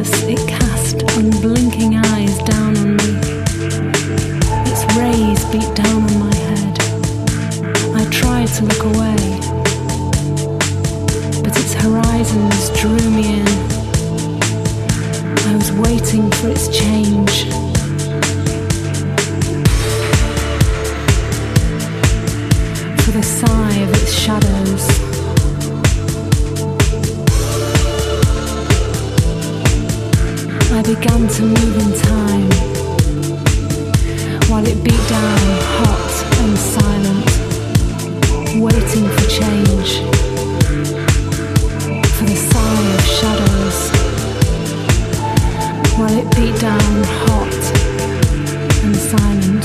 canvas, it cast unblinking eyes down on me. Its rays beat down on my head. I tried to look away, but its horizons drew me in. I was waiting for its change. For the sigh of its shadows. I began to move in time, while it beat down hot and silent, waiting for change, for the sigh of shadows, while it beat down hot and silent.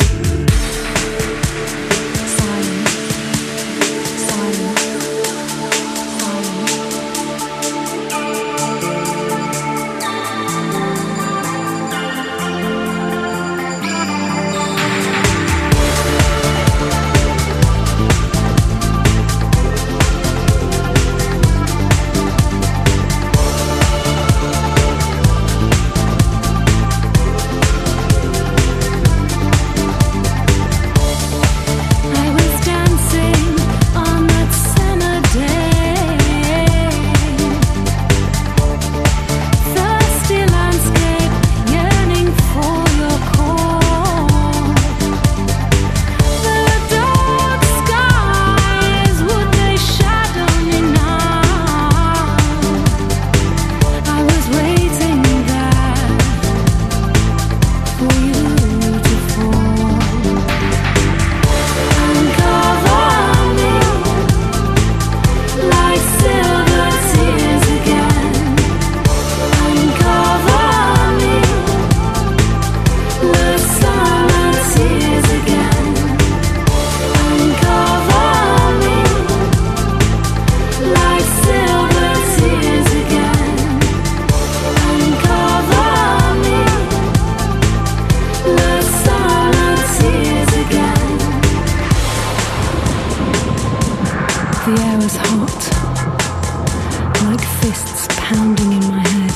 The air was hot, like fists pounding in my head.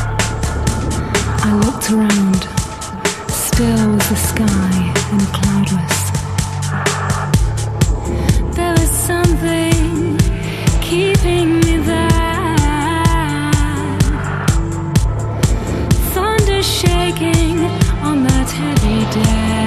I looked around, still was the sky and cloudless. There was something keeping me there. Thunder shaking on that heavy day.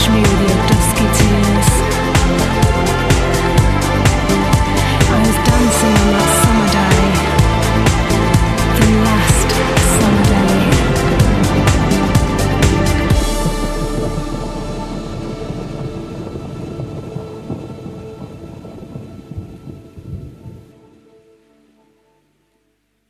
me with your